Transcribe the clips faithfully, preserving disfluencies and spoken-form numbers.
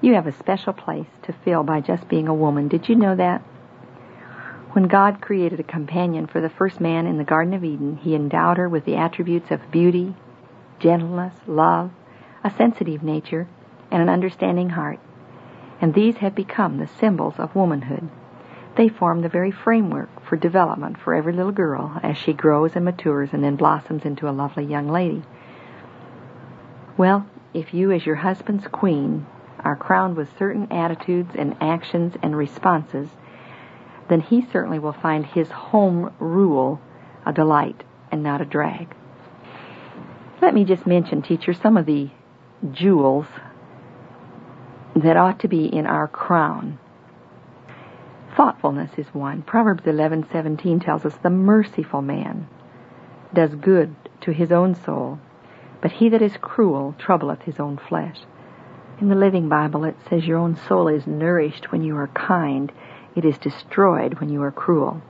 You have a special place to fill by just being a woman. Did you know that? When God created a companion for the first man in the Garden of Eden, He endowed her with the attributes of beauty, gentleness, love, a sensitive nature, and an understanding heart. And these have become the symbols of womanhood. They form the very framework for development for every little girl as she grows and matures and then blossoms into a lovely young lady. Well, if you as your husband's queen are crowned with certain attitudes and actions and responses, then he certainly will find his home rule a delight and not a drag. Let me just mention, teacher, some of the jewels that ought to be in our crown. Thoughtfulness is one. Proverbs eleven seventeen tells us, the merciful man does good to his own soul, but he that is cruel troubleth his own flesh. In the Living Bible it says your own soul is nourished when you are kind. It is destroyed when you are cruel.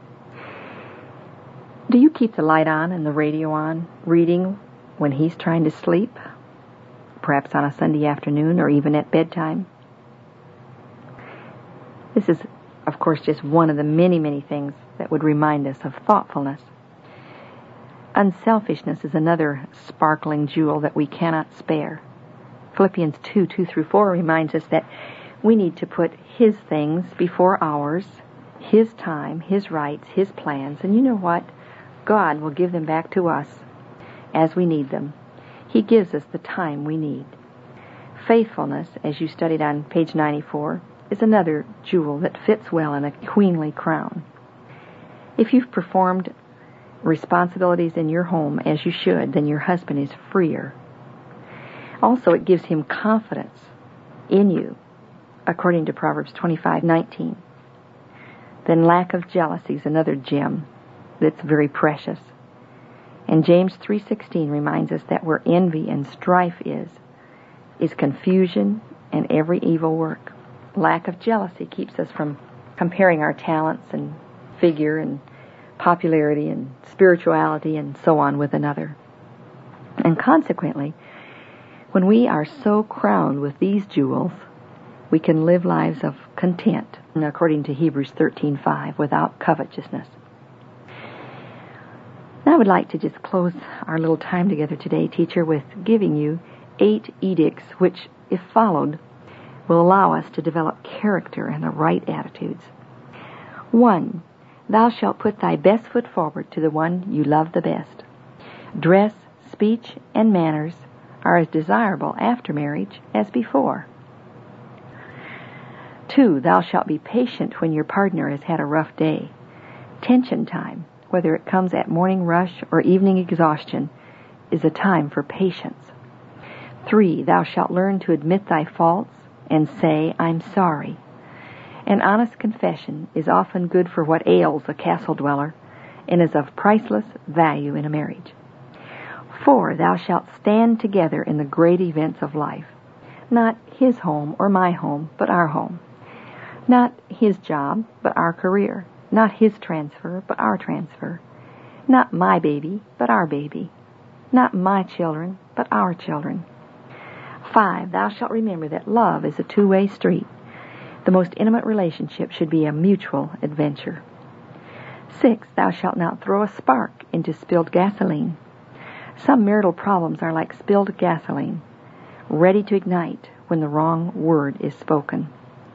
Do you keep the light on and the radio on, reading when he's trying to sleep? Perhaps on a Sunday afternoon or even at bedtime? This is, of course, just one of the many, many things that would remind us of thoughtfulness. Unselfishness is another sparkling jewel that we cannot spare. Philippians two, two through four reminds us that we need to put His things before ours, His time, His rights, His plans, and you know what? God will give them back to us as we need them. He gives us the time we need. Faithfulness, as you studied on page ninety-four, is another jewel that fits well in a queenly crown. If you've performed responsibilities in your home as you should, then your husband is freer. Also, it gives him confidence in you, according to Proverbs twenty-five nineteen. Then lack of jealousy is another gem that's very precious. And James three sixteen reminds us that where envy and strife is, is confusion and every evil work. Lack of jealousy keeps us from comparing our talents and figure and popularity and spirituality and so on with another. And consequently, when we are so crowned with these jewels, we can live lives of content, according to Hebrews thirteen five, without covetousness. Now I would like to just close our little time together today, teacher, with giving you eight edicts which, if followed, will allow us to develop character and the right attitudes. One, thou shalt put thy best foot forward to the one you love the best. Dress, speech, and manners are as desirable after marriage as before. Two, thou shalt be patient when your partner has had a rough day. Tension time, whether it comes at morning rush or evening exhaustion, is a time for patience. Three, thou shalt learn to admit thy faults and say, I'm sorry. An honest confession is often good for what ails a castle dweller and is of priceless value in a marriage. Four, thou shalt stand together in the great events of life. Not his home or my home, but our home. Not his job, but our career. Not his transfer, but our transfer. Not my baby, but our baby. Not my children, but our children. Five, thou shalt remember that love is a two-way street. The most intimate relationship should be a mutual adventure. Six, thou shalt not throw a spark into spilled gasoline. Some marital problems are like spilled gasoline, ready to ignite when the wrong word is spoken.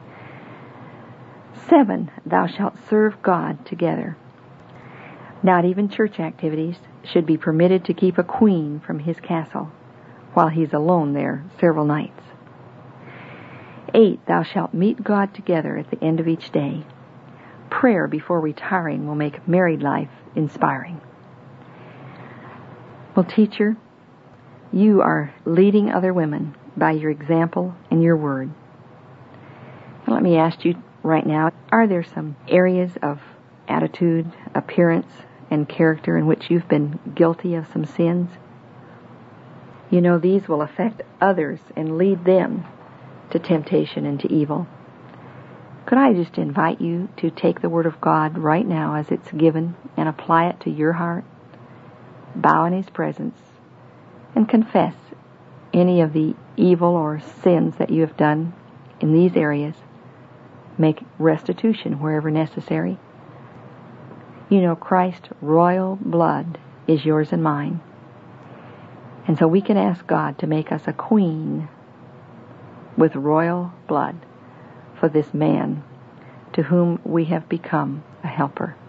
Seven, thou shalt serve God together. Not even church activities should be permitted to keep a queen from his castle while he's alone there several nights. Eight, thou shalt meet God together at the end of each day. Prayer before retiring will make married life inspiring. Well, teacher, you are leading other women by your example and your word. Now, let me ask you right now, are there some areas of attitude, appearance, and character in which you've been guilty of some sins? You know, these will affect others and lead them to temptation and to evil. Could I just invite you to take the Word of God right now as it's given and apply it to your heart? Bow in His presence and confess any of the evil or sins that you have done in these areas. Make restitution wherever necessary. You know, Christ's royal blood is yours and mine. And so we can ask God to make us a queen with royal blood for this man to whom we have become a helper.